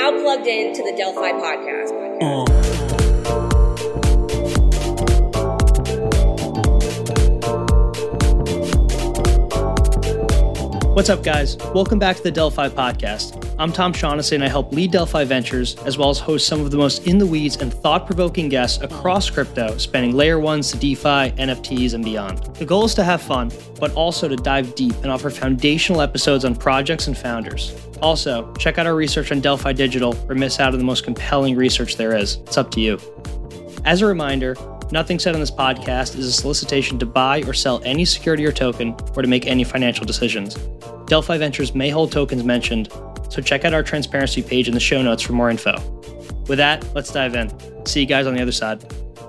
now plugged into the Delphi podcast. What's up, guys? Welcome back to the Delphi podcast. I'm Tom Shaughnessy, and I help lead Delphi Ventures, as well as host some of the most in-the-weeds and thought-provoking guests across crypto, spanning layer ones to DeFi, NFTs, and beyond. The goal is to have fun, but also to dive deep and offer foundational episodes on projects and founders. Also, check out our research on Delphi Digital or miss out on the most compelling research there is. It's up to you. As a reminder, nothing said on this podcast is a solicitation to buy or sell any security or token or to make any financial decisions. Delphi Ventures may hold tokens mentioned, so check out our transparency page in the show notes for more info. With that, let's dive in. See you guys on the other side.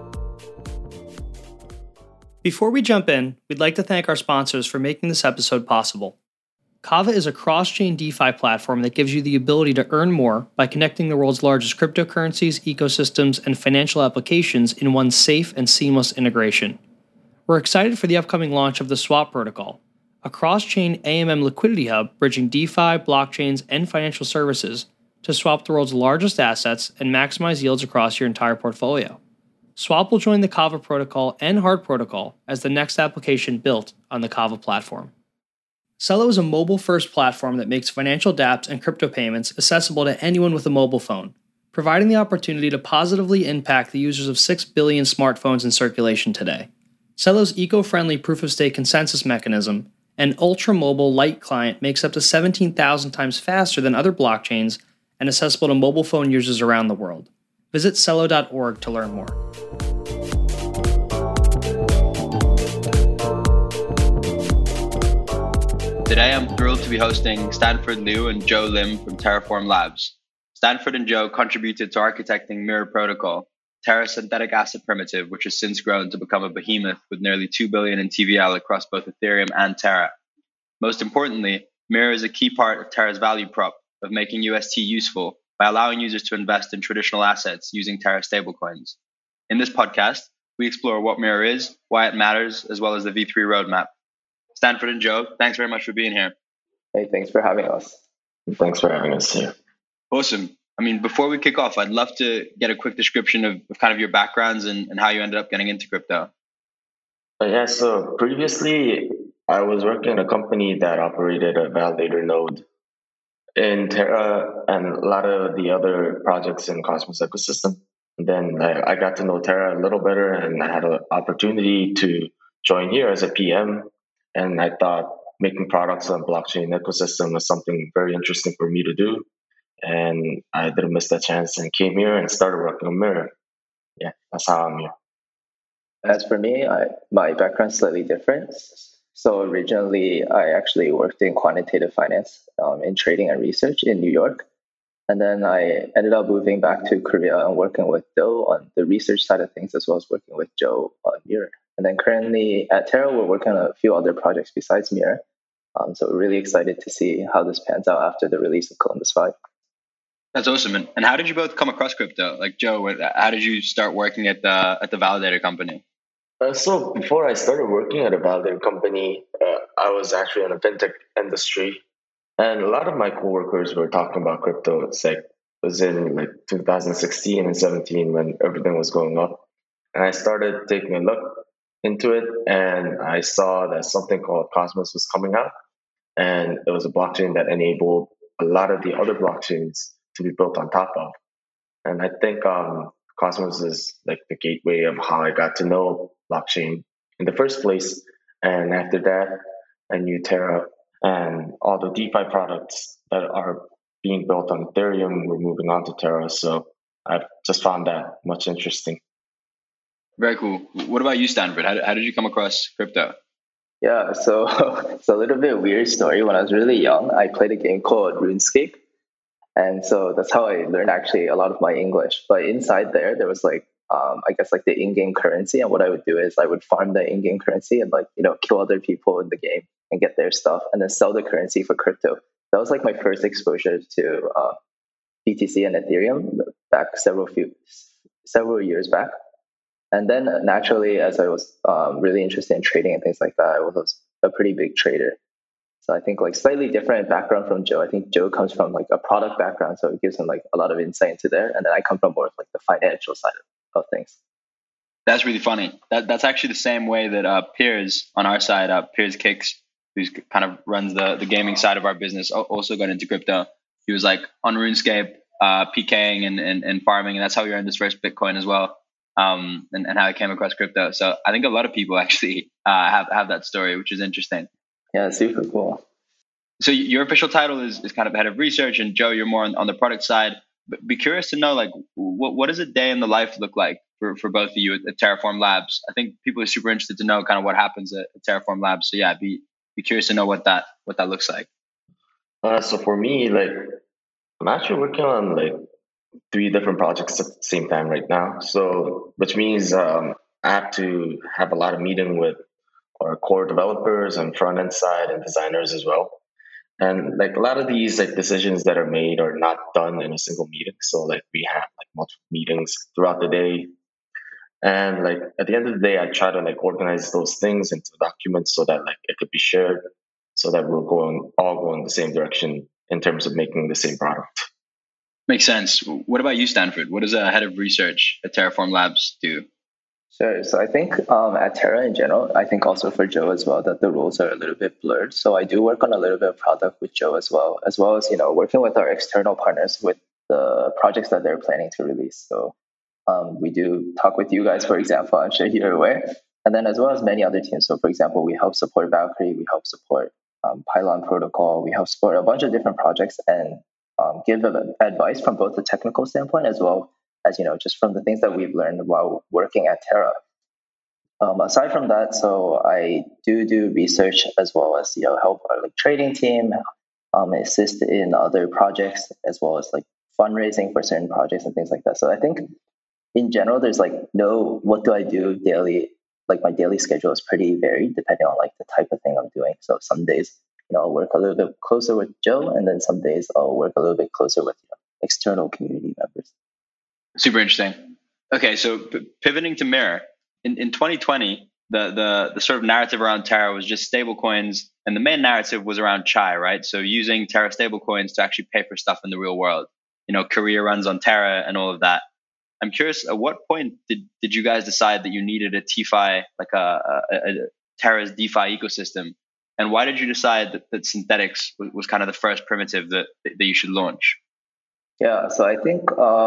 Before we jump in, we'd like to thank our sponsors for making this episode possible. Kava is a cross-chain DeFi platform that gives you the ability to earn more by connecting the world's largest cryptocurrencies, ecosystems, and financial applications in one safe and seamless integration. We're excited for the upcoming launch of the Swap protocol, a cross-chain AMM liquidity hub bridging DeFi, blockchains, and financial services to swap the world's largest assets and maximize yields across your entire portfolio. Swap will join the Kava protocol and Hard protocol as the next application built on the Kava platform. Celo is a mobile-first platform that makes financial dApps and crypto payments accessible to anyone with a mobile phone, providing the opportunity to positively impact the users of 6 billion smartphones in circulation today. Celo's eco-friendly proof-of-stake consensus mechanism and ultra-mobile light client makes up to 17,000 times faster than other blockchains and accessible to mobile phone users around the world. Visit Celo.org to learn more. Today, I'm thrilled to be hosting Stanford Liu and Joe Lim from Terraform Labs. Stanford and Joe contributed to architecting Mirror Protocol, Terra's synthetic asset primitive, which has since grown to become a behemoth with nearly 2 billion in TVL across both Ethereum and Terra. Most importantly, Mirror is a key part of Terra's value prop of making UST useful by allowing users to invest in traditional assets using Terra stablecoins. In this podcast, we explore what Mirror is, why it matters, as well as the V3 roadmap. Stanford and Joe, thanks very much for being here. Hey, thanks for having us. Thanks for having us here. Awesome. Before we kick off, I'd love to get a quick description of kind of your backgrounds and how you ended up getting into crypto. So previously, I was working in a company that operated a validator node in Terra and a lot of the other projects in Cosmos ecosystem. And then I got to know Terra a little better, and I had an opportunity to join here as a PM. And I thought making products on blockchain ecosystem was something very interesting for me to do. And I didn't miss that chance and came here and started working on Mirror. Yeah, that's how I'm here. As for me, my background's slightly different. So originally, I actually worked in quantitative finance in trading and research in New York. And then I ended up moving back to Korea and working with Joe on the research side of things, as well as working with Joe on Mirror. And then currently at Terra, we're working on a few other projects besides Mirror. So we're really excited to see how this pans out after the release of Columbus 5. That's awesome. And how did you both come across crypto? Like Joe, how did you start working at the validator company? So before I started working at a validator company, I was actually in the fintech industry. And a lot of my coworkers were talking about crypto. It was in 2016 and 17 when everything was going up. And I started taking a look into it, and I saw that something called Cosmos was coming out. And it was a blockchain that enabled a lot of the other blockchains to be built on top of. And I think Cosmos is like the gateway of how I got to know blockchain in the first place. And after that, I knew Terra and all the DeFi products that are being built on Ethereum were moving on to Terra. So I've just found that much interesting. Very cool. What about you, Stanford? How did you come across crypto? Yeah, so it's a little bit weird story. When I was really young, I played a game called RuneScape. And so that's how I learned actually a lot of my English. But inside there was the in-game currency. And what I would do is I would farm the in-game currency and kill other people in the game and get their stuff and then sell the currency for crypto. That was my first exposure to BTC and Ethereum back several years back. And then naturally, as I was really interested in trading and things like that, I was a pretty big trader. So I think like slightly different background from Joe. I think Joe comes from like a product background, so it gives him like a lot of insight into there. And then I come from more of like the financial side of things. That's really funny. That's actually the same way that Piers on our side, Piers Kicks, who's kind of runs the gaming side of our business, also got into crypto. He was like on RuneScape, PKing and farming, and that's how he earned his first Bitcoin as well. And how he came across crypto. So I think a lot of people actually have that story, which is interesting. Yeah, super cool. So your official title is kind of head of research, and Joe, you're more on the product side. But be curious to know, like, what does a day in the life look like for both of you at Terraform Labs? I think people are super interested to know kind of what happens at Terraform Labs. So yeah, be curious to know what that looks like. So for me, like, I'm actually working on like 3 different projects at the same time right now. So which means I have to have a lot of meeting with our core developers and front end side and designers as well. And like a lot of these like decisions that are made are not done in a single meeting. So like we have like multiple meetings throughout the day. And like at the end of the day, I try to like organize those things into documents so that like it could be shared so that we're all going the same direction in terms of making the same product. Makes sense. What about you, Stanford? What does a head of research at Terraform Labs do? Sure. So I think at Terra in general, I think also for Joe as well, that the roles are a little bit blurred. So I do work on a little bit of product with Joe as well as, working with our external partners with the projects that they're planning to release. So we do talk with you guys, for example, I'm sure you're aware. And then as well as many other teams. So for example, we help support Valkyrie, we help support Pylon Protocol, we help support a bunch of different projects and give advice from both the technical standpoint as well as, just from the things that we've learned while working at Terra. Aside from that, so I do research as well as, help our like trading team, assist in other projects as well as like fundraising for certain projects and things like that. So I think in general, there's like no, what do I do daily? Like my daily schedule is pretty varied depending on like the type of thing I'm doing. So some days, I'll work a little bit closer with Joe, and then some days I'll work a little bit closer with external community members. Super interesting. Okay, so pivoting to Mirror, in 2020, the sort of narrative around Terra was just stablecoins, and the main narrative was around Chai, right? So using Terra stablecoins to actually pay for stuff in the real world, career runs on Terra and all of that. I'm curious, at what point did you guys decide that you needed a TeFi, like a Terra's DeFi ecosystem? And why did you decide that Synthetics was kind of the first primitive that you should launch? Yeah, so I think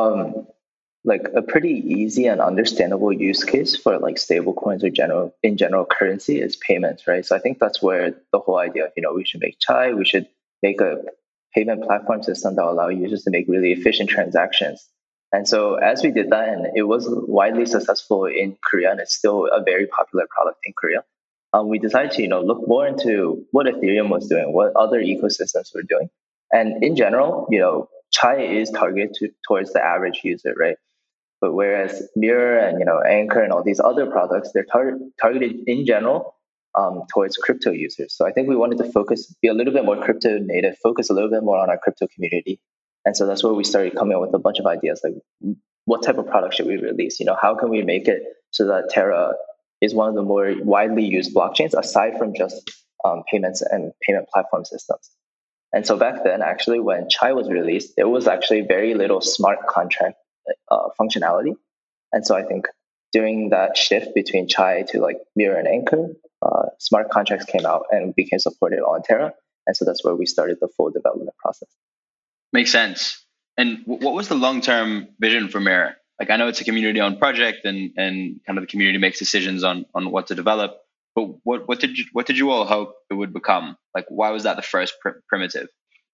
like a pretty easy and understandable use case for like stablecoins or in general currency is payments, right? So I think that's where the whole idea of, we should make Chai, we should make a payment platform system that will allow users to make really efficient transactions. And so as we did that, and it was widely successful in Korea, and it's still a very popular product in Korea, we decided to look more into what Ethereum was doing, what other ecosystems were doing. And in general, Chai is targeted towards the average user, right? But whereas Mirror and Anchor and all these other products, they're targeted in general towards crypto users. So I think we wanted to be a little bit more crypto native, focus a little bit more on our crypto community. And so that's where we started coming up with a bunch of ideas, like what type of product should we release? How can we make it so that Terra is one of the more widely used blockchains aside from just payments and payment platform systems. And so back then, actually, when Chai was released, there was actually very little smart contract functionality. And so I think during that shift between Chai to like Mirror and Anchor, smart contracts came out and became supported on Terra. And so that's where we started the full development process. Makes sense. And what was the long-term vision for Mirror? Like, I know it's a community-owned project, and kind of the community makes decisions on what to develop. But what did you all hope it would become? Like, why was that the first primitive?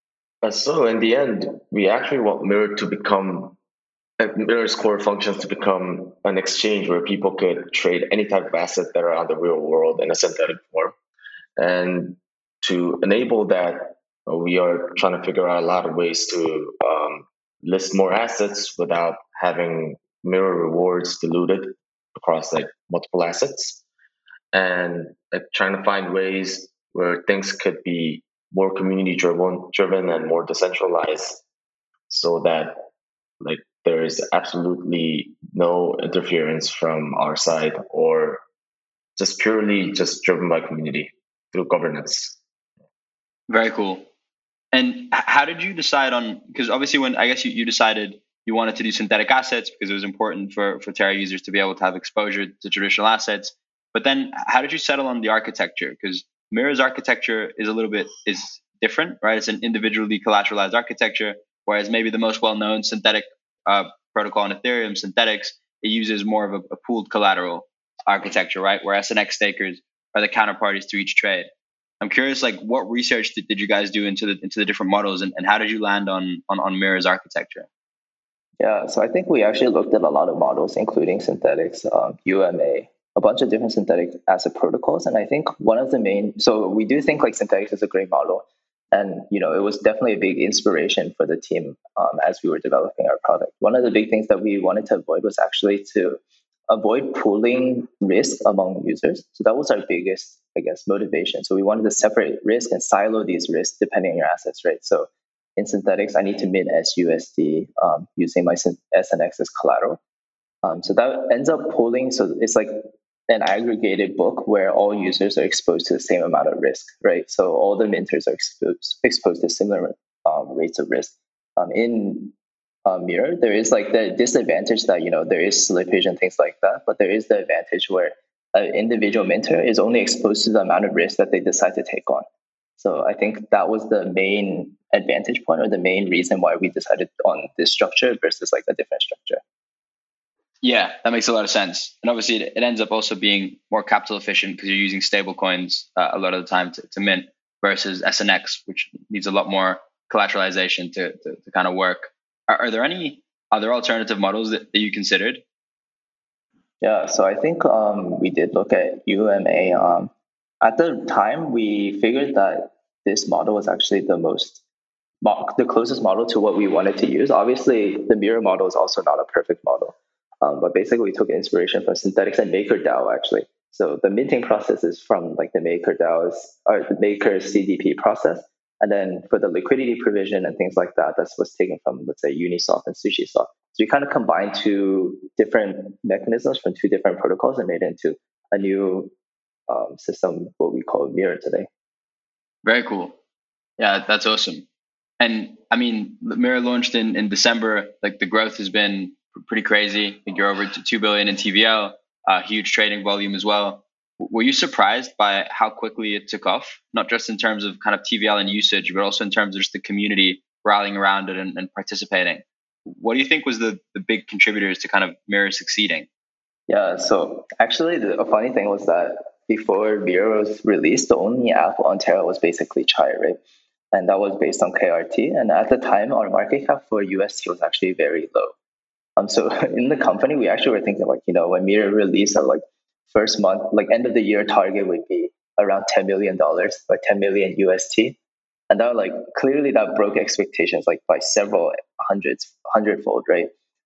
So in the end, we actually want Mirror to become Mirror's core functions to become an exchange where people could trade any type of asset that are on the real world in a synthetic form. And to enable that, we are trying to figure out a lot of ways to list more assets without having Mirror rewards diluted across like multiple assets, and like trying to find ways where things could be more community driven and more decentralized, so that like there is absolutely no interference from our side, or just purely just driven by community through governance. Very cool. And how did you decide on, because obviously when I guess you decided you wanted to do synthetic assets because it was important for Terra users to be able to have exposure to traditional assets. But then how did you settle on the architecture? Because Mirror's architecture is a little bit is different, right? It's an individually collateralized architecture, whereas maybe the most well-known synthetic protocol in Ethereum, Synthetics, it uses more of a pooled collateral architecture, right? Where SNX stakers are the counterparties to each trade. I'm curious, like, what research did you guys do into the different models, and how did you land on Mirror's architecture? Yeah, so I think we actually looked at a lot of models, including synthetics, UMA, a bunch of different synthetic asset protocols. And I think one of the main, so we do think like synthetics is a great model. And, it was definitely a big inspiration for the team as we were developing our product. One of the big things that we wanted to avoid was actually to avoid pooling risk among users. So that was our biggest, I guess, motivation. So we wanted to separate risk and silo these risks depending on your assets, right? So in synthetics, I need to mint SUSD using my SNX as collateral. So that ends up pooling. So it's like an aggregated book where all users are exposed to the same amount of risk, right? So all the minters are exposed to similar rates of risk. In Mirror, there is like the disadvantage that there is slippage and things like that, but there is the advantage where an individual minter is only exposed to the amount of risk that they decide to take on. So I think that was the main advantage point, or the main reason why we decided on this structure versus like a different structure. Yeah, that makes a lot of sense. And obviously it ends up also being more capital efficient because you're using stable coins a lot of the time to mint versus SNX, which needs a lot more collateralization to kind of work. Are there any other alternative models that you considered? Yeah, so I think we did look at UMA. At the time, we figured that this model was actually the closest model to what we wanted to use. Obviously, the Mirror model is also not a perfect model, but basically we took inspiration from Synthetics and MakerDAO actually. So the minting process is from like the MakerDAO's or the Maker CDP process, and then for the liquidity provision and things like that, that's what's taken from, let's say, Uniswap and SushiSwap. So we kind of combined two different mechanisms from two different protocols and made it into a new system, what we call Mirror today. Very cool. Yeah, that's awesome. And I mean, Mirror launched in December. Like the growth has been pretty crazy. I think you're over to 2 billion in TVL, huge trading volume as well. Were you surprised by how quickly it took off? Not just in terms of kind of TVL and usage, but also in terms of just the community rallying around it and participating. What do you think was the big contributors to kind of Mirror succeeding? Yeah, so actually a funny thing was that before Mirror was released, the only app on Terra was basically Chai, right? And that was based on KRT. And at the time, our market cap for UST was actually very low. So in the company, we actually were thinking like, when Mirror released our like first month, like end of the year target would be around $10 million or 10 million UST. And that like clearly that broke expectations like by several hundredfold, right?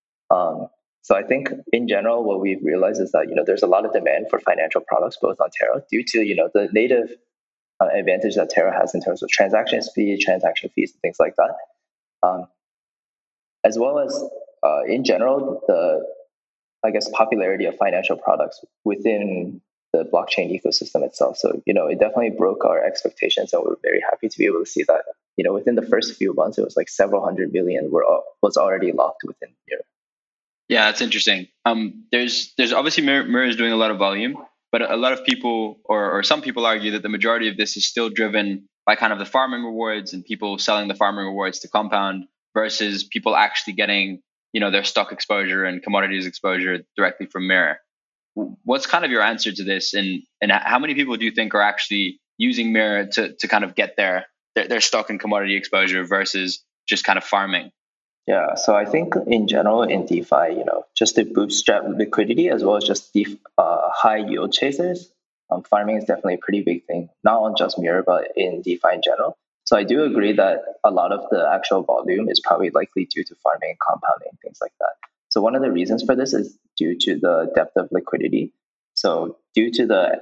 So I think in general, what we've realized is that, there's a lot of demand for financial products, both on Terra due to, the native advantage that Terra has in terms of transaction fees, and things like that. As well as in general, the, I guess, popularity of financial products within the blockchain ecosystem itself. So, it definitely broke our expectations, and we're very happy to be able to see that, within the first few months, it was like several hundred million was already locked within Mirror. Yeah, that's interesting. There's obviously Mirror is doing a lot of volume, but a lot of people or some people argue that the majority of this is still driven by kind of the farming rewards and people selling the farming rewards to Compound versus people actually getting, their stock exposure and commodities exposure directly from Mirror. What's kind of your answer to this, and how many people do you think are actually using Mirror to kind of get their stock and commodity exposure versus just kind of farming? Yeah, so I think in general in DeFi, just to bootstrap liquidity as well as just high yield chasers, farming is definitely a pretty big thing, not on just Mirror, but in DeFi in general. So I do agree that a lot of the actual volume is probably likely due to farming and compounding, things like that. So one of the reasons for this is due to the depth of liquidity. So due to the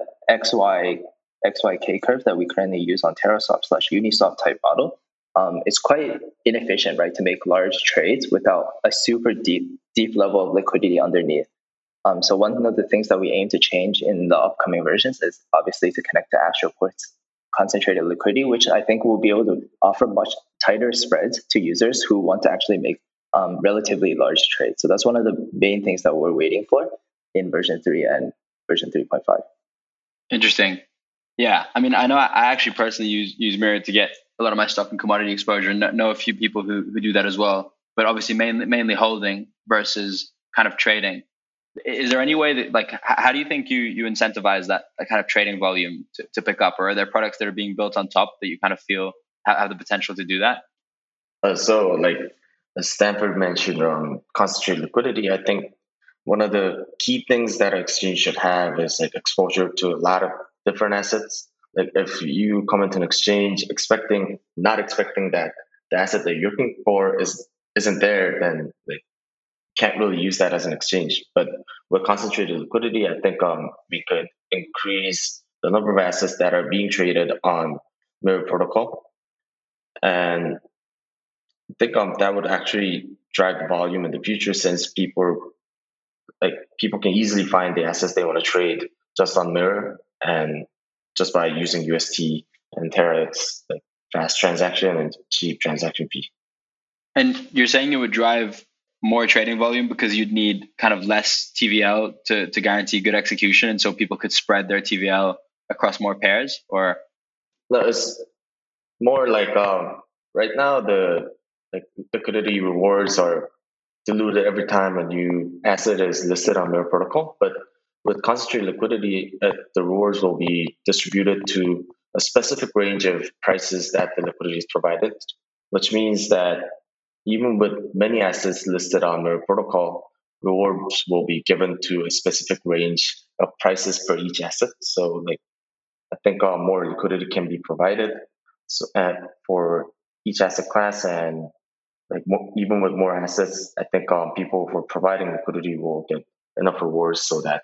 XYK curve that we currently use on TerraSwap/Uniswap type model, it's quite inefficient, right, to make large trades without a super deep level of liquidity underneath. So one of the things that we aim to change in the upcoming versions is obviously to connect to Astroport's concentrated liquidity, which I think will be able to offer much tighter spreads to users who want to actually make relatively large trades. So that's one of the main things that we're waiting for in version 3 and version 3.5. Interesting. Yeah, I mean, I know I actually personally use Mirror to get a lot of my stock and commodity exposure, and know a few people who do that as well. But obviously, mainly holding versus kind of trading. Is there any way that, like, how do you think you incentivize that kind of trading volume to pick up, or are there products that are being built on top that you kind of feel have the potential to do that? So, like as Stanford mentioned on concentrated liquidity, I think one of the key things that an exchange should have is like exposure to a lot of different assets. Like if you come into an exchange not expecting that the asset that you're looking for isn't there, then like can't really use that as an exchange. But with concentrated liquidity, I think we could increase the number of assets that are being traded on Mirror Protocol, and I think that would actually drive the volume in the future, since people can easily find the assets they want to trade just on Mirror, and just by using UST and Terra, it's like fast transaction and cheap transaction fee. And you're saying it would drive more trading volume because you'd need kind of less TVL to guarantee good execution, and so people could spread their TVL across more pairs? Or no, it's more like right now the liquidity rewards are diluted every time a new asset is listed on Mirror Protocol. But with concentrated liquidity, the rewards will be distributed to a specific range of prices that the liquidity is provided, which means that even with many assets listed on Mirror Protocol, rewards will be given to a specific range of prices for each asset. So, like, I think more liquidity can be provided for each asset class, and even with more assets, I think people who are providing liquidity will get enough rewards so that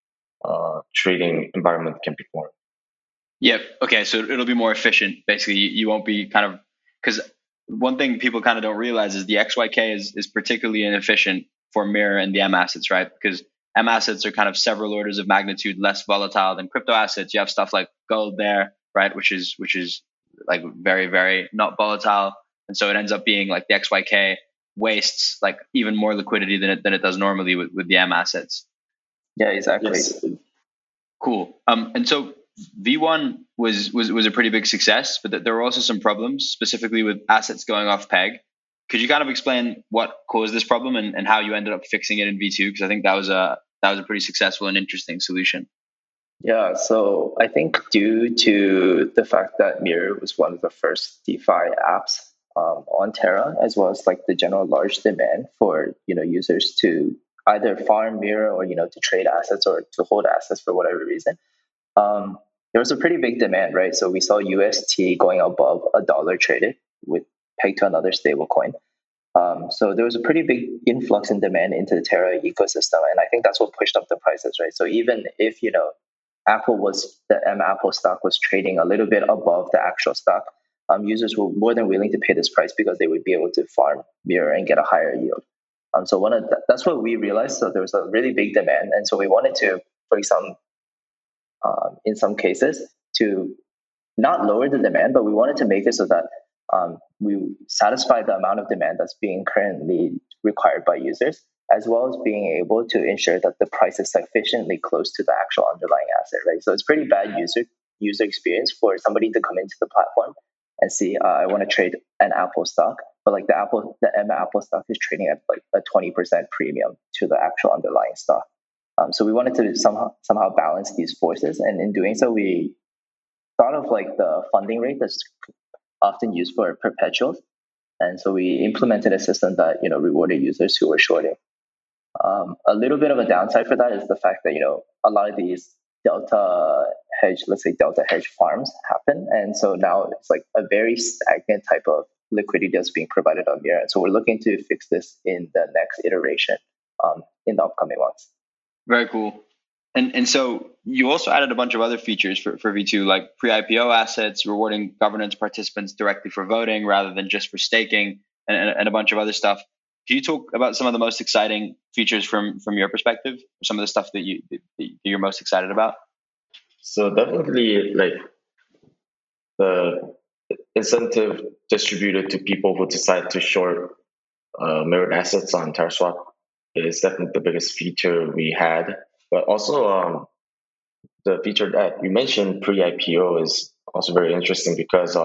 trading environment can perform. Yep. Okay. So it'll be more efficient. Basically, you won't be kind of, because one thing people kind of don't realize is the XYK is particularly inefficient for Mirror and the M assets, right? Because M assets are kind of several orders of magnitude less volatile than crypto assets. You have stuff like gold there, right? Which is like very, very not volatile. And so it ends up being like the XYK wastes like even more liquidity than it does normally with the M assets. Yeah, exactly. Yes. Cool. And so V1 was a pretty big success, but there were also some problems, specifically with assets going off peg. Could you kind of explain what caused this problem and how you ended up fixing it in V2? Because I think that was a pretty successful and interesting solution. Yeah, so I think due to the fact that Mirror was one of the first DeFi apps on Terra, as well as like the general large demand for users to either farm Mirror or to trade assets or to hold assets for whatever reason, there was a pretty big demand, right? So we saw UST going above $1 traded with pegged to another stable coin. So there was a pretty big influx in demand into the Terra ecosystem, and I think that's what pushed up the prices, right? So even if the M Apple stock was trading a little bit above the actual stock, users were more than willing to pay this price because they would be able to farm Mirror and get a higher yield. So that's what we realized. So there was a really big demand, and so we wanted to, for example, in some cases, to not lower the demand, but we wanted to make it so that we satisfy the amount of demand that's being currently required by users, as well as being able to ensure that the price is sufficiently close to the actual underlying asset, right? So it's pretty bad user experience for somebody to come into the platform and see, I want to trade an Apple stock, but like the M Apple stock is trading at like a 20% premium to the actual underlying stock. So we wanted to somehow balance these forces, and in doing so, we thought of like the funding rate that's often used for perpetuals, and so we implemented a system that rewarded users who were shorting. A little bit of a downside for that is the fact that a lot of these delta hedge farms happen, and so now it's like a very stagnant type of liquidity that's being provided on Mirror. And so we're looking to fix this in the next iteration in the upcoming months. Very cool. And so you also added a bunch of other features for V2, like pre-IPO assets, rewarding governance participants directly for voting rather than just for staking, and a bunch of other stuff. Can you talk about some of the most exciting features from your perspective, some of the stuff that you're most excited about? So definitely, like the incentive distributed to people who decide to short mirrored assets on TerraSwap is definitely the biggest feature we had. But also, the feature that you mentioned pre-IPO is also very interesting because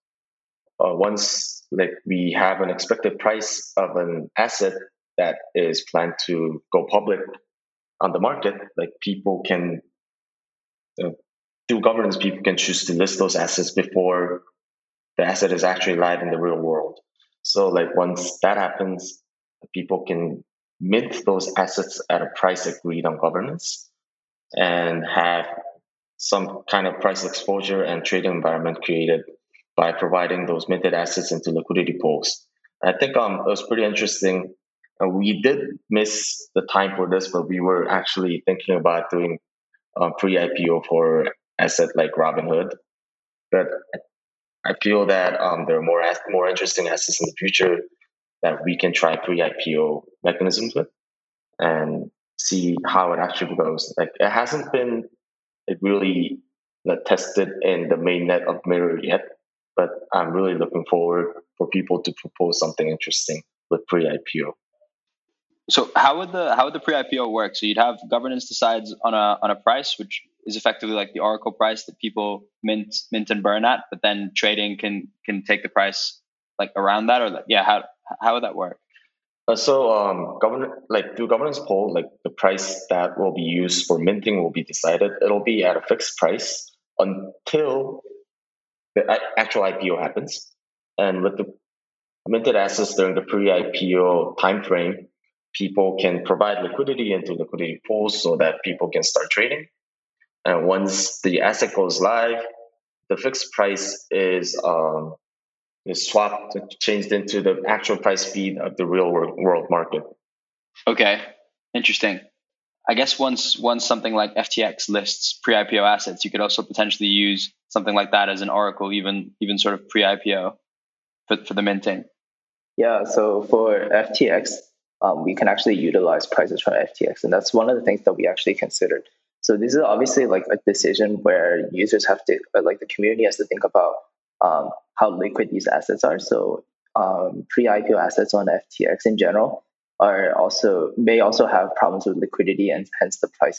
once like we have an expected price of an asset that is planned to go public on the market, like people can through governance, people can choose to list those assets before the asset is actually live in the real world. So like once that happens, people can mint those assets at a price agreed on governance and have some kind of price exposure and trading environment created by providing those minted assets into liquidity pools. I think it was pretty interesting. We did miss the time for this, but we were actually thinking about doing pre-IPO for asset like Robinhood. But I feel that there are more interesting assets in the future that we can try pre-IPO mechanisms with and see how it actually goes. Like it hasn't been really tested in the mainnet of Mirror yet, but I'm really looking forward for people to propose something interesting with pre-IPO. So how would the pre-IPO work? So you'd have governance decides on a price, which is effectively like the Oracle price that people mint and burn at, but then trading can take the price like around that, or like, how would that work? Through governance poll, like the price that will be used for minting will be decided. It'll be at a fixed price until the actual IPO happens. And with the minted assets during the pre-IPO timeframe, people can provide liquidity into liquidity pools so that people can start trading. And once the asset goes live, the fixed price is swapped, changed into the actual price feed of the real world market. Okay, interesting. I guess once something like FTX lists pre-IPO assets, you could also potentially use something like that as an Oracle, even sort of pre-IPO for the minting. Yeah, so for FTX, we can actually utilize prices from FTX, and that's one of the things that we actually considered. So this is obviously like a decision where users have to, like the community has to think about how liquid these assets are. So pre-IPO assets on FTX in general may also have problems with liquidity, and hence the price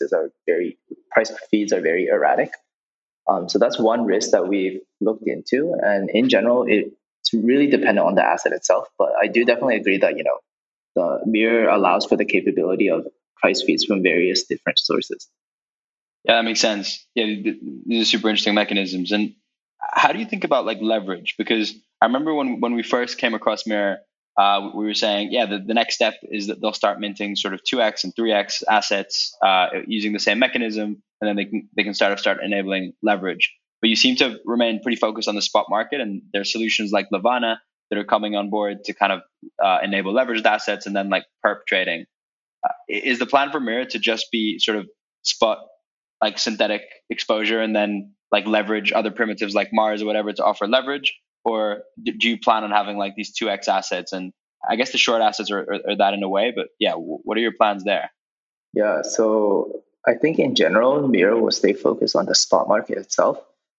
feeds are very erratic. So that's one risk that we've looked into, and in general, it's really dependent on the asset itself. But I do definitely agree that the Mirror allows for the capability of price feeds from various different sources. Yeah, that makes sense. Yeah, these are super interesting mechanisms. And how do you think about like leverage? Because I remember when we first came across Mirror, we were saying, the next step is that they'll start minting sort of 2x and 3x assets using the same mechanism, and then they can start enabling leverage. But you seem to remain pretty focused on the spot market, and there are solutions like Lavana that are coming on board to kind of enable leveraged assets and then like perp trading. Is the plan for Mirror to just be sort of spot like synthetic exposure and then like leverage other primitives like Mars or whatever to offer leverage? Or do you plan on having like these 2x assets? And I guess the short assets are that in a way, but yeah, what are your plans there? Yeah, so I think in general, Mirror will stay focused on the spot market itself.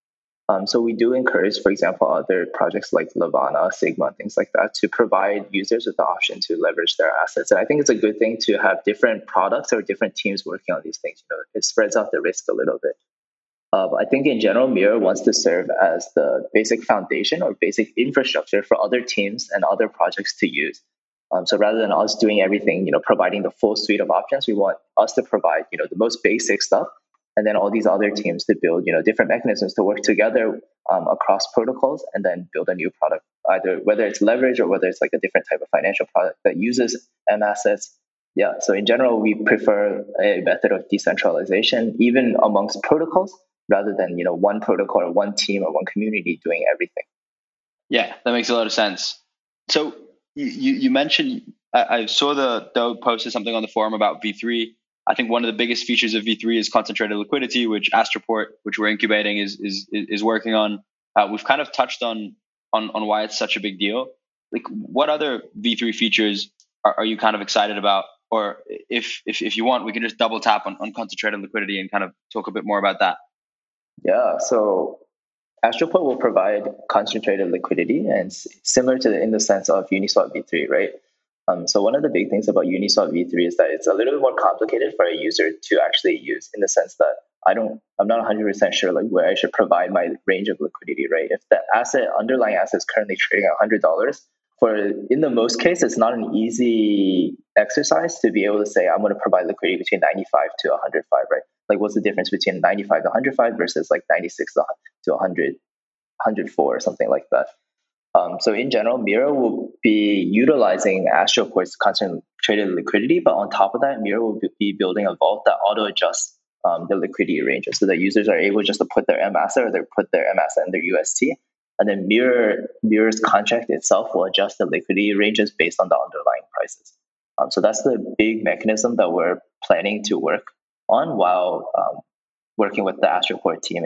So we do encourage, for example, other projects like Lavana, Sigma, things like that, to provide users with the option to leverage their assets. And I think it's a good thing to have different products or different teams working on these things. It spreads out the risk a little bit. I think in general, Mirror wants to serve as the basic foundation or basic infrastructure for other teams and other projects to use. So rather than us doing everything, providing the full suite of options, we want us to provide, the most basic stuff, and then all these other teams to build, different mechanisms to work together across protocols, and then build a new product, either whether it's leverage or whether it's like a different type of financial product that uses M assets. Yeah. So in general, we prefer a method of decentralization, even amongst protocols, rather than one protocol or one team or one community doing everything. Yeah, that makes a lot of sense. So you mentioned, I saw the Doe posted something on the forum about V3. I think one of the biggest features of V3 is concentrated liquidity, which Astroport, which we're incubating, is working on. We've kind of touched on why it's such a big deal. Like, what other V3 features are you kind of excited about? Or if you want, we can just double tap on concentrated liquidity and kind of talk a bit more about that. Yeah. So Astroport will provide concentrated liquidity, and similar to in the sense of Uniswap V3, right? So one of the big things about Uniswap V3 is that it's a little bit more complicated for a user to actually use, in the sense that I'm not 100% sure like where I should provide my range of liquidity, right? If the underlying asset is currently trading at $100, in the most case, it's not an easy exercise to be able to say I'm going to provide liquidity between 95 to 105, right? Like what's the difference between 95 to 105 versus like 96 to 100, 104 or something like that? So in general, Mira will be utilizing Astroport's concentrated liquidity, but on top of that, Mira will be building a vault that auto adjusts the liquidity ranges, so that users are able just to put their M asset or put their M asset in their UST, and then Mira's contract itself will adjust the liquidity ranges based on the underlying prices. So that's the big mechanism that we're planning to work on while working with the Astroport team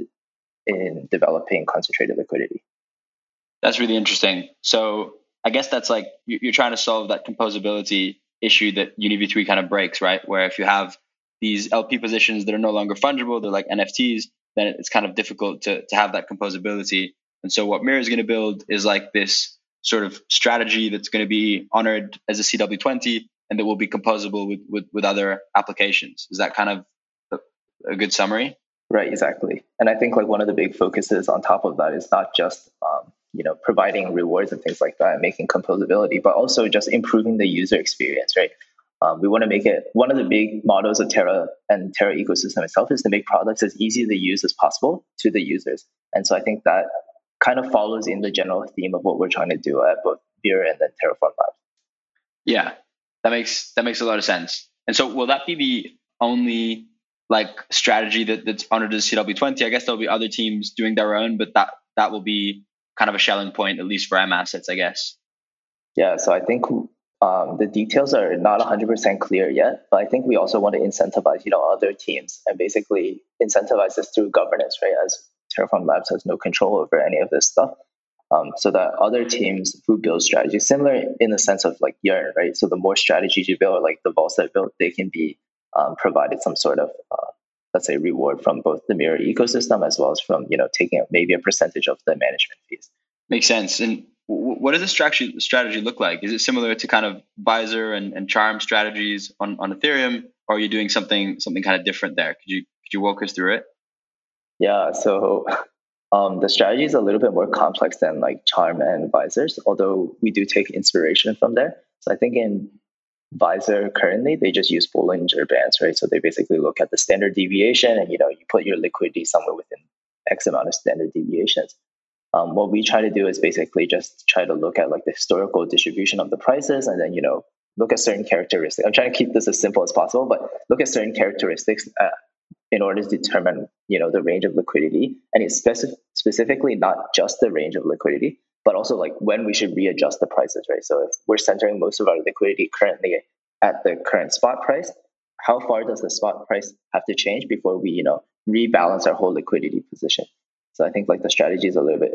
in developing concentrated liquidity. That's really interesting. So I guess that's like you're trying to solve that composability issue that UniV3 kind of breaks, right? Where if you have these LP positions that are no longer fungible, they're like NFTs, then it's kind of difficult to have that composability. And so what Mira is going to build is like this sort of strategy that's going to be honored as a CW20 and that will be composable with other applications. Is that kind of a good summary? Right, exactly. And I think like one of the big focuses on top of that is not just providing rewards and things like that and making composability, but also just improving the user experience, right? We want to make it, one of the big mottos of Terra and Terra ecosystem itself is to make products as easy to use as possible to the users. And so I think that kind of follows in the general theme of what we're trying to do at both Mira and then Terraform Labs. Yeah, that makes a lot of sense. And so will that be the only like strategy that's honored as CW20? I guess there'll be other teams doing their own, but that will be kind of a shelling point, at least for M assets, I guess. Yeah, so I think the details are not 100% clear yet, but I think we also want to incentivize, other teams and basically incentivize this through governance, right? As Terraform Labs has no control over any of this stuff. So that other teams who build strategies, similar in the sense of like Yearn, right? So the more strategies you build, like the vaults that build, they can be provided some sort of, let's say, reward from both the Mira ecosystem as well as from, taking maybe a percentage of the management fees. Makes sense. And what does the strategy look like? Is it similar to kind of Visor and Charm strategies on Ethereum, or are you doing something kind of different there? Could you walk us through it? Yeah, so the strategy is a little bit more complex than like Charm and Visors, although we do take inspiration from there. So I think in Visor currently, they just use Bollinger Bands, right? So they basically look at the standard deviation and, you put your liquidity somewhere within X amount of standard deviations. What we try to do is basically just try to look at like the historical distribution of the prices and then, look at certain characteristics. I'm trying to keep this as simple as possible, but look at certain characteristics in order to determine, the range of liquidity. And it's specifically not just the range of liquidity, but also like when we should readjust the prices, right? So if we're centering most of our liquidity currently at the current spot price, how far does the spot price have to change before we, rebalance our whole liquidity position? So I think like the strategy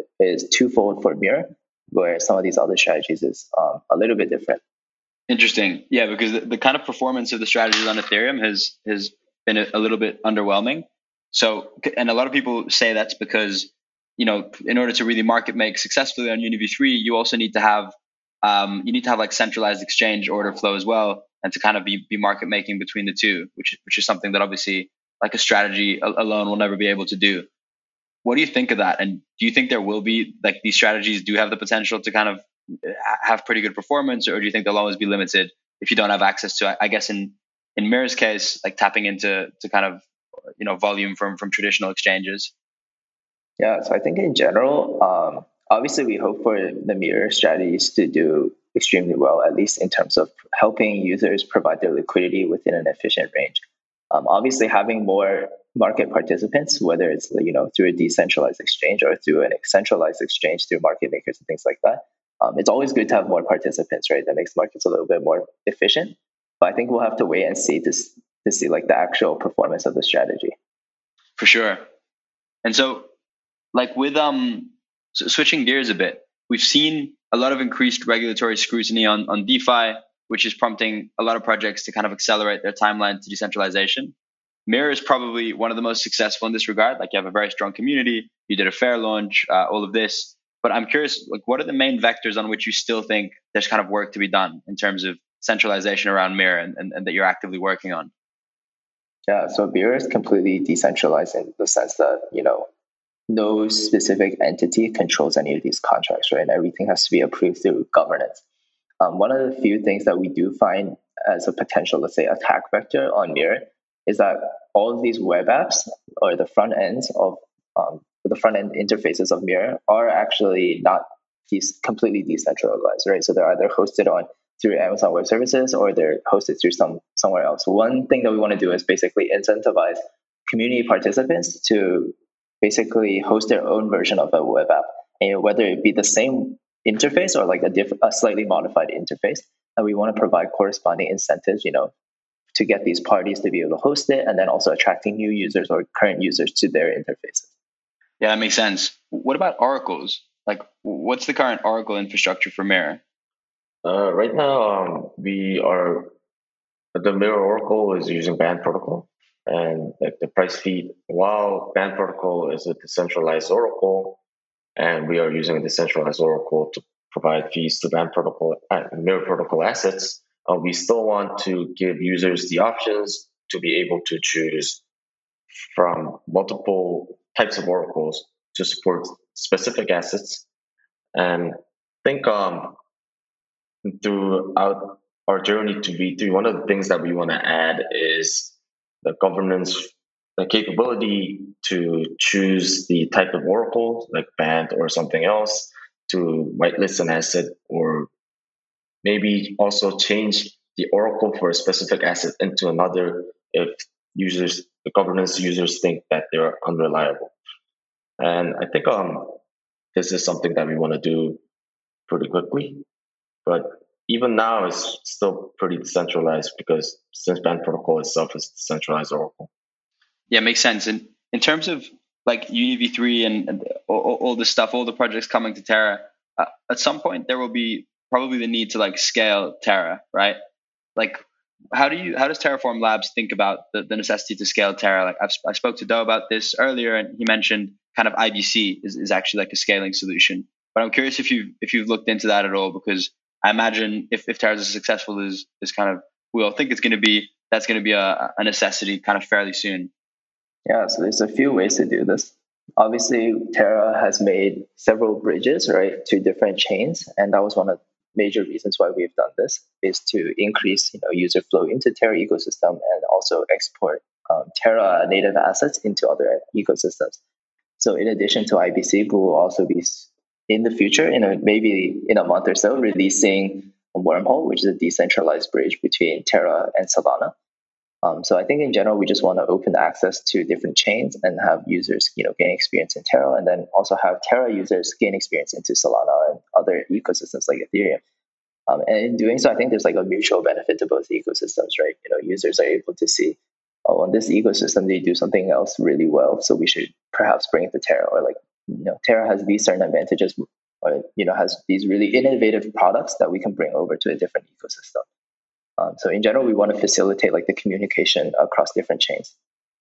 is twofold for Mira, where some of these other strategies is a little bit different. Interesting. Yeah, because the kind of performance of the strategies on Ethereum has been a little bit underwhelming. So, and a lot of people say that's because, in order to really market make successfully on UniV3, you also need to have like centralized exchange order flow as well, and to kind of be market making between the two, which is something that obviously like a strategy alone will never be able to do. What do you think of that? And do you think there will be like these strategies do have the potential to kind of have pretty good performance, or do you think they'll always be limited if you don't have access to, I guess in Mira's case, like tapping into kind of, volume from traditional exchanges? Yeah, so I think in general, obviously we hope for the Mira strategies to do extremely well, at least in terms of helping users provide their liquidity within an efficient range. Obviously having more market participants, whether it's through a decentralized exchange or through an centralized exchange through market makers and things like that, it's always good to have more participants, right? That makes markets a little bit more efficient. But I think we'll have to wait and see to see like the actual performance of the strategy. For sure. And so, like with switching gears a bit, we've seen a lot of increased regulatory scrutiny on DeFi, which is prompting a lot of projects to kind of accelerate their timeline to decentralization. Mirror is probably one of the most successful in this regard. Like you have a very strong community, you did a fair launch, all of this. But I'm curious, like, what are the main vectors on which you still think there's kind of work to be done in terms of centralization around Mirror and that you're actively working on? Yeah, so Mirror is completely decentralized in the sense that, no specific entity controls any of these contracts, right? And everything has to be approved through governance. One of the few things that we do find as a potential, let's say, attack vector on Mirror is that all of these web apps or the front ends of the front end interfaces of Mirror are actually not completely decentralized, right? So they're either hosted on through Amazon Web Services or they're hosted through somewhere else. One thing that we want to do is basically incentivize community participants to basically host their own version of a web app, and whether it be the same interface or like a slightly modified interface. And we want to provide corresponding incentives, to get these parties to be able to host it, and then also attracting new users or current users to their interfaces. Yeah, that makes sense. What about oracles? Like, what's the current Oracle infrastructure for Mirror? Right now, the Mirror Oracle is using Band Protocol, and like the price feed. While Band Protocol is a decentralized Oracle, and we are using a decentralized Oracle to provide fees to Band Protocol, Mirror Protocol assets, we still want to give users the options to be able to choose from multiple types of oracles to support specific assets. And I think throughout our journey to V3, one of the things that we want to add is the governance, the capability to choose the type of oracle, like Band or something else, to whitelist an asset, or maybe also change the oracle for a specific asset into another if the governance users think that they're unreliable. And I think this is something that we want to do pretty quickly. But even now, it's still pretty decentralized because since Band Protocol itself is a decentralized oracle. Yeah, makes sense. And in terms of like UniV3 and all this stuff, all the projects coming to Terra, at some point there will be probably the need to like scale Terra, right? Like, how does Terraform Labs think about the necessity to scale Terra? Like I spoke to Doe about this earlier, and he mentioned kind of IBC is actually like a scaling solution. But I'm curious if you've looked into that at all, because I imagine if Terra is as successful as kind of we all think it's going to be, that's going to be a necessity kind of fairly soon. Yeah, so there's a few ways to do this. Obviously, Terra has made several bridges, right, to different chains, and that was one of the major reasons why we've done this, is to increase user flow into Terra ecosystem and also export Terra native assets into other ecosystems. So in addition to IBC, we will also be in the future, maybe in a month or so, releasing Wormhole, which is a decentralized bridge between Terra and Solana. So I think in general, we just want to open access to different chains and have users, gain experience in Terra, and then also have Terra users gain experience into Solana and other ecosystems like Ethereum. And in doing so, I think there's like a mutual benefit to both ecosystems, right? Users are able to see, on this ecosystem, they do something else really well, so we should perhaps bring it to Terra, or like, Terra has these certain advantages, or, has these really innovative products that we can bring over to a different ecosystem. So in general, we want to facilitate like the communication across different chains.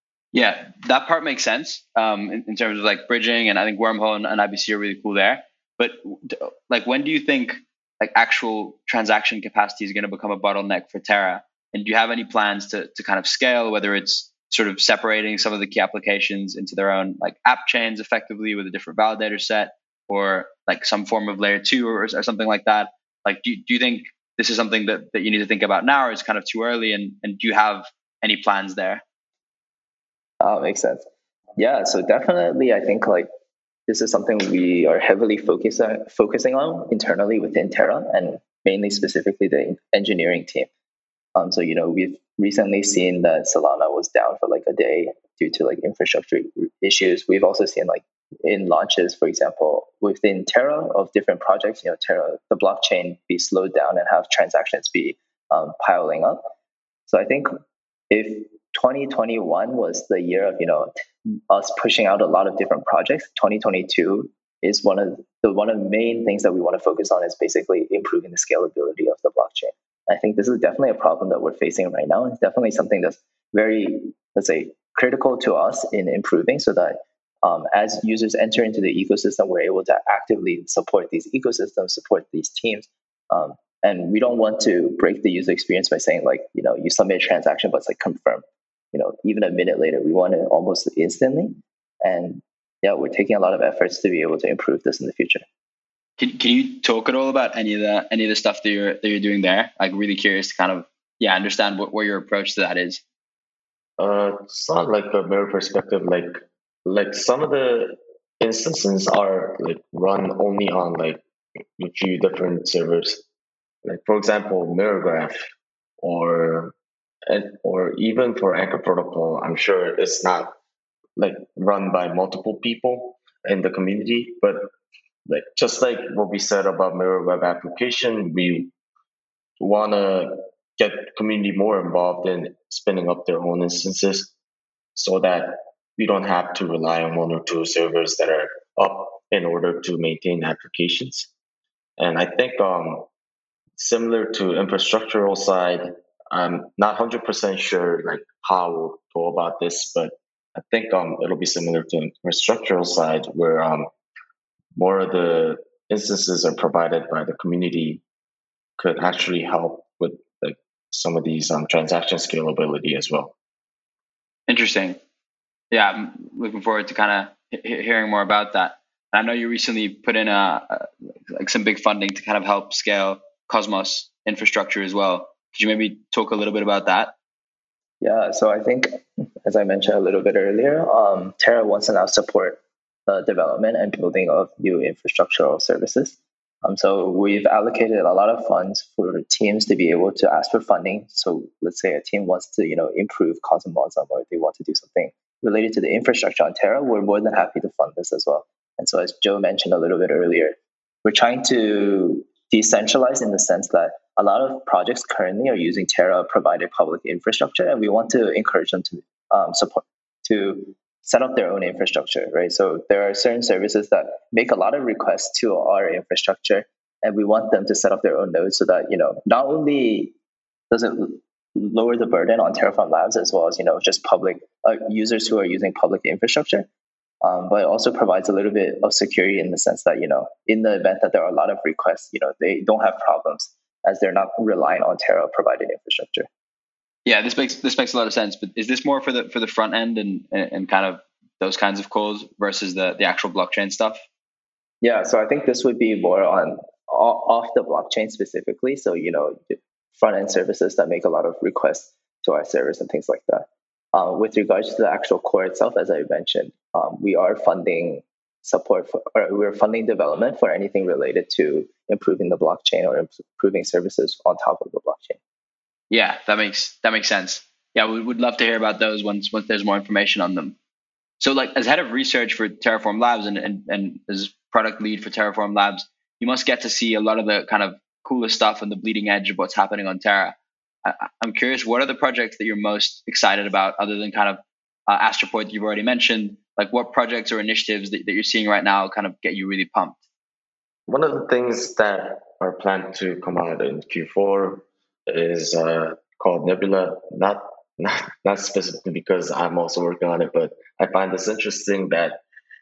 Yeah, that part makes sense in terms of like bridging, and I think Wormhole and IBC are really cool there. But like, when do you think like actual transaction capacity is going to become a bottleneck for Terra? And do you have any plans to kind of scale, whether it's sort of separating some of the key applications into their own like app chains effectively with a different validator set, or like some form of layer 2 or something like that? Like, do you think this is something that you need to think about now, or is kind of too early? And do you have any plans there? Makes sense. Yeah, so definitely, I think like this is something we are heavily focusing on internally within Terra, and mainly specifically the engineering team. So we've recently seen that Solana was down for like a day due to like infrastructure issues. We've also seen like in launches, for example, within Terra of different projects, Terra, the blockchain be slowed down and have transactions be piling up. So I think if 2021 was the year of, us pushing out a lot of different projects, 2022 is one of the main things that we want to focus on, is basically improving the scalability of the blockchain. I think this is definitely a problem that we're facing right now. It's definitely something that's very, let's say, critical to us in improving so that as users enter into the ecosystem, we're able to actively support these ecosystems, support these teams. And we don't want to break the user experience by saying like, you submit a transaction, but it's like confirmed, even a minute later. We want it almost instantly. And yeah, we're taking a lot of efforts to be able to improve this in the future. Can you talk at all about any of the stuff that you're doing there? Like, really curious to kind of understand what your approach to that is. It's not like a mirror perspective. Like some of the instances are like run only on like a few different servers. Like for example, MirrorGraph, or even for Anchor Protocol. I'm sure it's not like run by multiple people in the community, but like just like what we said about Mirror Web Application, we want to get community more involved in spinning up their own instances so that we don't have to rely on one or two servers that are up in order to maintain applications. And I think similar to infrastructural side, I'm not 100% sure like how we'll go about this, but I think it'll be similar to infrastructural side where more of the instances are provided by the community could actually help with like some of these transaction scalability as well. Interesting. Yeah, I'm looking forward to kind of hearing more about that. I know you recently put in like some big funding to kind of help scale Cosmos infrastructure as well. Could you maybe talk a little bit about that? Yeah, so I think, as I mentioned a little bit earlier, Terra wants to now support the development and building of new infrastructural services. So we've allocated a lot of funds for teams to be able to ask for funding. So let's say a team wants to, improve Cosmos, or they want to do something related to the infrastructure on Terra, we're more than happy to fund this as well. And so as Joe mentioned a little bit earlier, we're trying to decentralize in the sense that a lot of projects currently are using Terra provided public infrastructure, and we want to encourage them to support, to set up their own infrastructure, right? So there are certain services that make a lot of requests to our infrastructure, and we want them to set up their own nodes so that, not only does it lower the burden on Terraform Labs as well as, just public users who are using public infrastructure, but it also provides a little bit of security in the sense that, in the event that there are a lot of requests, they don't have problems as they're not relying on Terra provided infrastructure. Yeah, this makes a lot of sense. But is this more for the front end and kind of those kinds of calls versus the actual blockchain stuff? Yeah, so I think this would be more on off the blockchain specifically. So, front end services that make a lot of requests to our servers and things like that. With regards to the actual core itself, as I mentioned, we are funding we're funding development for anything related to improving the blockchain or improving services on top of the blockchain. Yeah, that makes sense. Yeah, we would love to hear about those once there's more information on them. So, like, as head of research for Terraform Labs and as product lead for Terraform Labs, you must get to see a lot of the kind of coolest stuff on the bleeding edge of what's happening on Terra. I'm curious, what are the projects that you're most excited about, other than kind of Astroport that you've already mentioned? Like, what projects or initiatives that you're seeing right now kind of get you really pumped? One of the things that are planned to come out in Q4 is called Nebula. Not specifically because I'm also working on it, but I find this interesting that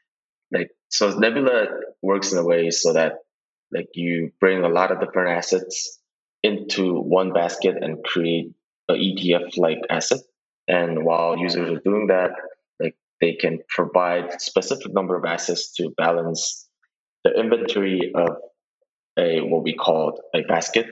so Nebula works in a way so that like you bring a lot of different assets into one basket and create an ETF like asset. And while users are doing that, like they can provide specific number of assets to balance the inventory of what we call a basket.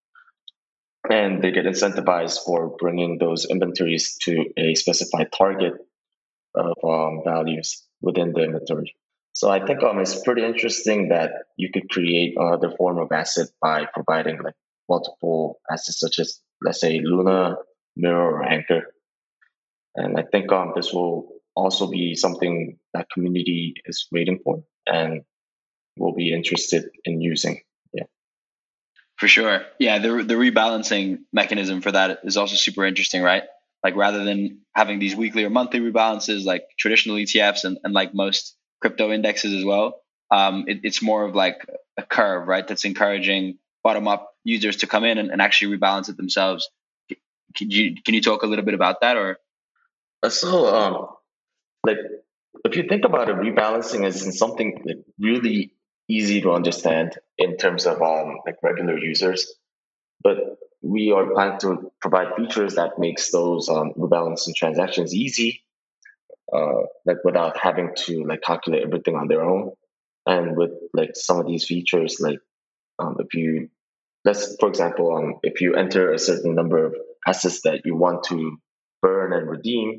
And they get incentivized for bringing those inventories to a specified target of values within the inventory. So I think it's pretty interesting that you could create another form of asset by providing like multiple assets, such as, let's say, Luna, Mirror, or Anchor. And I think this will also be something that community is waiting for and will be interested in using. Yeah. For sure. Yeah, the rebalancing mechanism for that is also super interesting, right? Like, rather than having these weekly or monthly rebalances like traditional ETFs and like most crypto indexes as well, it's more of like a curve, right? That's encouraging bottom up users to come in and actually rebalance it themselves. Can you talk a little bit about that? Or like if you think about it, rebalancing is something like really easy to understand in terms of like regular users, but we are planning to provide features that makes those rebalancing transactions easy, like without having to like calculate everything on their own. And with like some of these features, like if you for example, if you enter a certain number of assets that you want to burn and redeem,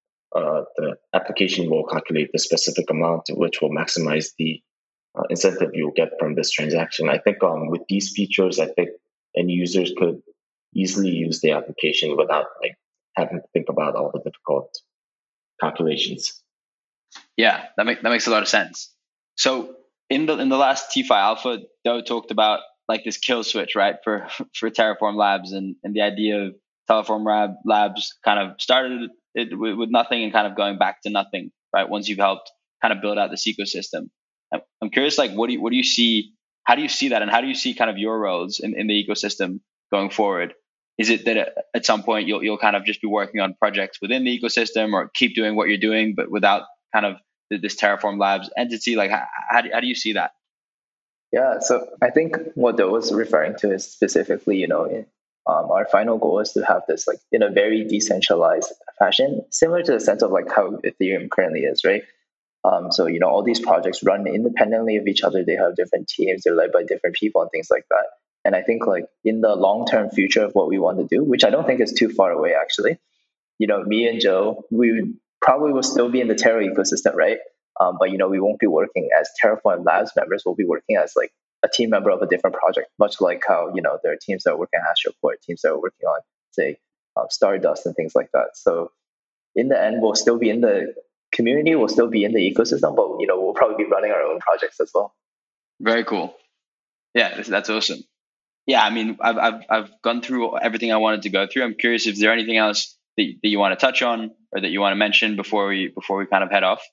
the application will calculate the specific amount, which will maximize the incentive you'll get from this transaction. I think with these features, I think any users could easily use the application without like having to think about all the difficult calculations. Yeah, that makes a lot of sense. So in the last TeFi Alpha, Doe talked about like this kill switch, right, for Terraform Labs, and the idea of Terraform Labs kind of started it with nothing and kind of going back to nothing, right? Once you've helped kind of build out this ecosystem. I'm curious, like, what do you see? How do you see that, and how do you see kind of your roles in the ecosystem going forward? Is it that at some point you'll kind of just be working on projects within the ecosystem, or keep doing what you're doing, but without kind of this Terraform Labs entity? Like, how do you see that? Yeah, so I think what Doe was referring to is specifically, our final goal is to have this like in a very decentralized fashion, similar to the sense of like how Ethereum currently is, right? So, all these projects run independently of each other. They have different teams. They're led by different people and things like that. And I think like in the long-term future of what we want to do, which I don't think is too far away, actually, me and Joe, we probably will still be in the Terra ecosystem, right? But, we won't be working as Terraform Labs members. We'll be working as like a team member of a different project, much like how, there are teams that are working on Astroport, teams that are working on, say, Stardust and things like that. So in the end, we'll still be in the community, we'll still be in the ecosystem, but, we'll probably be running our own projects as well. Very cool. Yeah, that's awesome. Yeah, I mean, I've gone through everything I wanted to go through. I'm curious if there anything else that you want to touch on or that you want to mention before we kind of head off.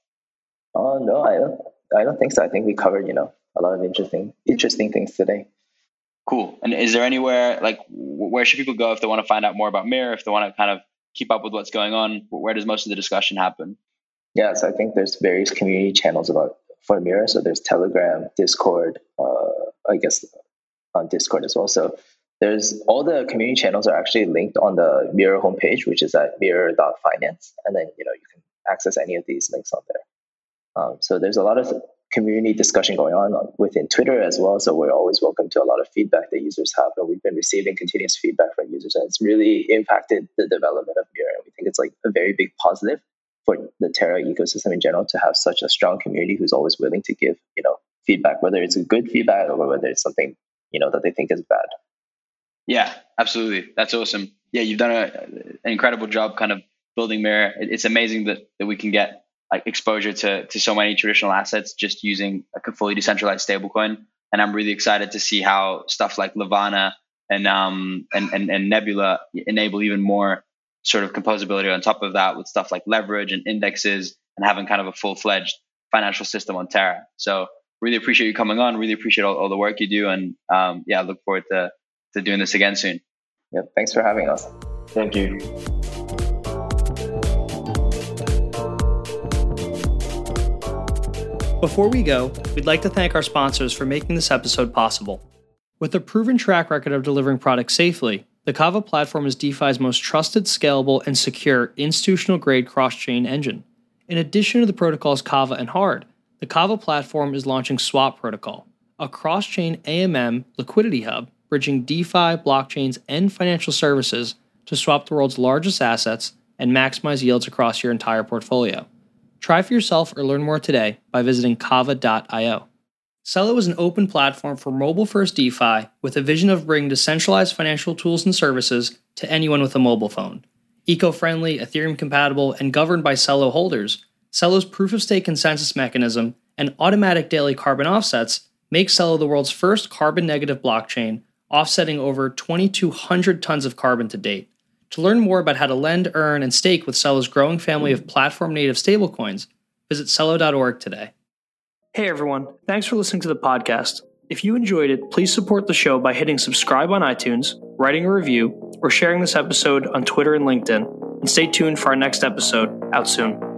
No, I don't think so. I think we covered, a lot of interesting things today. Cool. And is there anywhere, like, where should people go if they want to find out more about Mirror, if they want to kind of keep up with what's going on? Where does most of the discussion happen? Yeah, so I think there's various community channels for Mirror. So there's Telegram, Discord, I guess on Discord as well. So there's all the community channels are actually linked on the Mirror homepage, which is at mirror.finance. And then, you can access any of these links on there. So there's a lot of community discussion going on within Twitter as well. So we're always welcome to a lot of feedback that users have. And we've been receiving continuous feedback from users. And it's really impacted the development of Mirror. And we think it's like a very big positive for the Terra ecosystem in general to have such a strong community who's always willing to give, feedback, whether it's a good feedback or whether it's something, that they think is bad. Yeah, absolutely. That's awesome. Yeah, you've done an incredible job kind of building Mirror. It's amazing that we can get like exposure to so many traditional assets just using a fully decentralized stablecoin. And I'm really excited to see how stuff like Levana and Nebula enable even more sort of composability on top of that, with stuff like leverage and indexes and having kind of a full-fledged financial system on Terra. So really appreciate you coming on. Really appreciate all the work you do. And I look forward to doing this again soon. Yeah, thanks for having us. Thank you. Before we go, we'd like to thank our sponsors for making this episode possible. With a proven track record of delivering products safely, the Kava platform is DeFi's most trusted, scalable, and secure institutional-grade cross-chain engine. In addition to the protocols Kava and Hard, the Kava platform is launching Swap Protocol, a cross-chain AMM liquidity hub bridging DeFi, blockchains, and financial services to swap the world's largest assets and maximize yields across your entire portfolio. Try for yourself or learn more today by visiting kava.io. Celo is an open platform for mobile-first DeFi with a vision of bringing decentralized financial tools and services to anyone with a mobile phone. Eco-friendly, Ethereum-compatible, and governed by Celo holders, Celo's proof-of-stake consensus mechanism and automatic daily carbon offsets make Celo the world's first carbon-negative blockchain, offsetting over 2,200 tons of carbon to date. To learn more about how to lend, earn, and stake with Celo's growing family of platform-native stablecoins, visit Celo.org today. Hey everyone, thanks for listening to the podcast. If you enjoyed it, please support the show by hitting subscribe on iTunes, writing a review, or sharing this episode on Twitter and LinkedIn. And stay tuned for our next episode out soon.